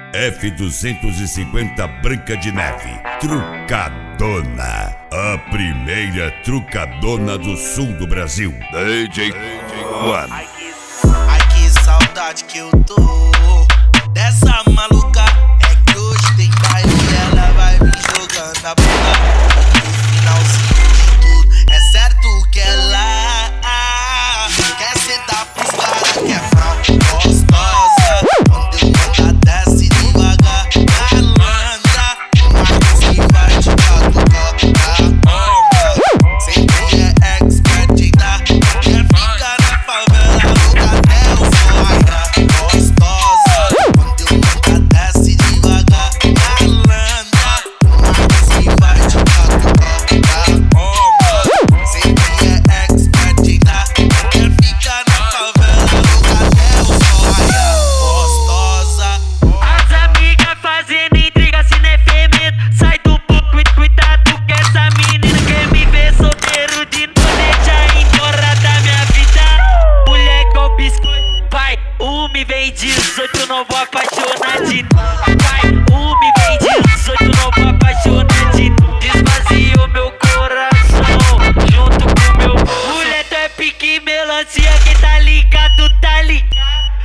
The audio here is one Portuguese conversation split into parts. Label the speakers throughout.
Speaker 1: F250 Branca de Neve, trucadona. A primeira trucadona do sul do Brasil. DJ One.
Speaker 2: Ai que saudade que eu tô dessa maluca. É que hoje tem baile e ela vai vir jogando a bola. No finalzinho de tudo, é certo que ela quer sentar pros caras que é frau gostosa. Quando eu ela desce devagar, malandra, Marcos que vai te catucar a bomba. Sempre é expert em dar, quer ficar na favela, louca até o fora. Gostosa, quando eu ela desce devagar, malandra, Marcos que vai te catucar a bomba. Sempre é expert em dar, quer ficar na favela, louca até o fora. Gostosa.
Speaker 3: As amigas fazendo intriga, se não é fermento. Sai do pouco e cuidado que essa menina quer me ver solteiro de novo. Deixa ir embora da minha vida. Mulher com biscoito, pai, me vem 18, não vou apaixonar de novo. Pai, me vem 18, não vou apaixonar de novo. Desvaziou meu coração junto com meu bolso. Mulher, tu é pique melancia, quem tá ligado, tá ligado.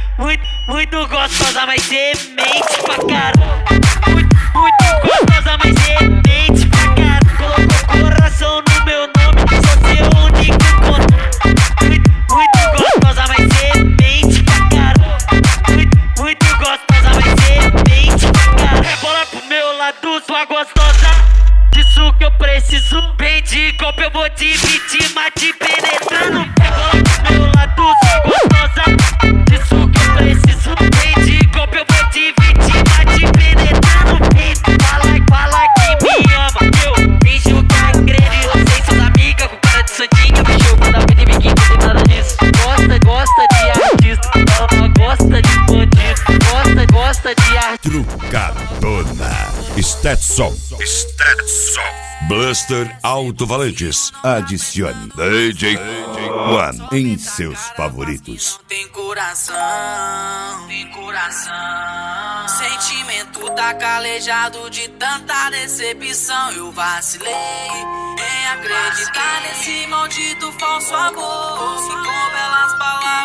Speaker 3: Muito gostosa, mas semente pra caramba. Muito gostosa, mas semente pra caramba. Colocou coração no meu nome, sou seu único contato. Muito gostosa, mas semente pra caramba. Muito gostosa, mas semente pra caramba. Bola pro meu lado, sua gostosa. Disso que eu preciso. Vem de golpe, eu vou dividir, mas te penetrando. Bola pro meu lado, sua gostosa. Disso que eu preciso. Vem de golpe, eu vou dividir, mas te penetrando. Fala que me ama, eu finjo que acredito. Vocês são amigas com cara de santinha, bicho, quando a de biquíni, não tem nada disso. Gosta de artista, ela gosta de bandido. Gosta de artista.
Speaker 1: Trucadona. Stetson. Blaster Alto-Valantes. Adicione DJ One em seus favoritos.
Speaker 4: Tem coração. Sentimento tá calejado de tanta decepção. Eu vacilei em acreditar nesse maldito falso amor. E com belas palavras